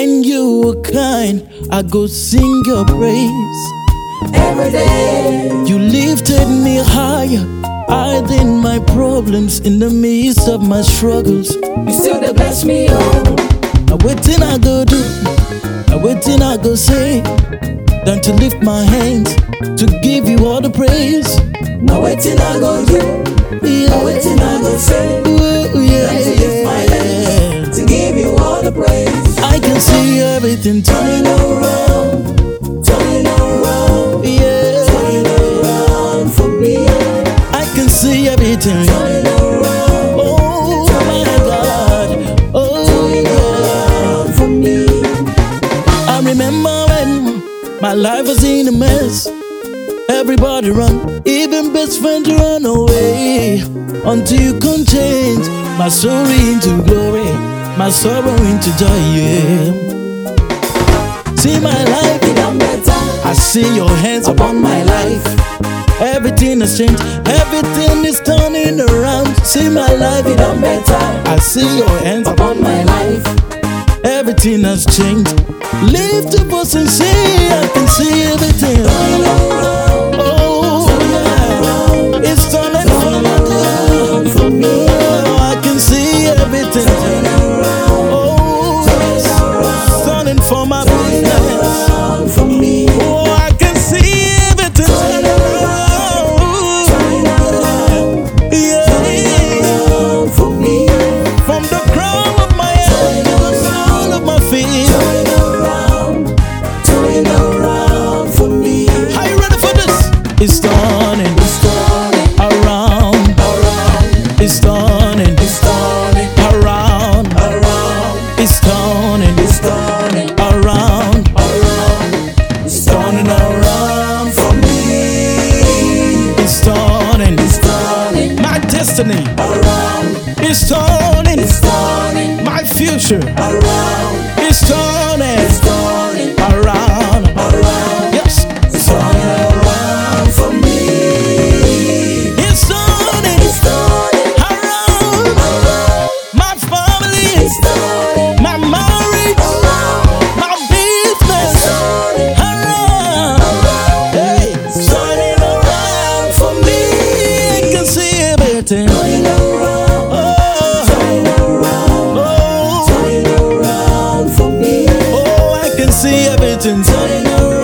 When you were kind, I go sing your praise. Every day You lifted me higher, hiding my problems in the midst of my struggles. you still dey bless me, oh. Now waiting I go do, now waiting I go say, than to lift my hands to give you all the praise. Now wetin I go do, now wetin I go say, Ooh, yeah, than to lift my hands to give you all the praise. I can see everything turning around, Turning around, yeah. turning around for me. I can see everything. Turning around, Oh my God, oh yeah. around for me. I remember when my life was in a mess. Everybody run, even best friends run away. Until you can change my story into glory, my sorrow into joy, yeah. See my life, It done better I see your hands upon my life. Everything has changed, everything is turning around. See my life, it done better I see your hands upon my life. everything has changed. Lift your voice and say, I can see everything. Turning around, Oh, yeah. It's turning for my good. around for me. Oh, I can see everything. Turning around, Oh, it's turning for my business. around for me. Oh, I can see everything. Yeah. Around for me. From the crown of my head to the sole of my feet. Turning around for me. Are you ready for this? It's turning It's turning around. around, It's turning it's turning around. around, It's turning it's turning around. around, it's turning around for me. It's turning It's turning my destiny. around, It's turning it's turning my future. around, It's turning it's turning around. around, Yes, it's turning around for me. it's turning It's turning around. around, My family, it's turning my marriage, around, my business. turning Around. Hey, it's turning around for me. I can see everything. Turning around, Oh, turning around, oh, turning around for me. oh, I can see everything. Turning around.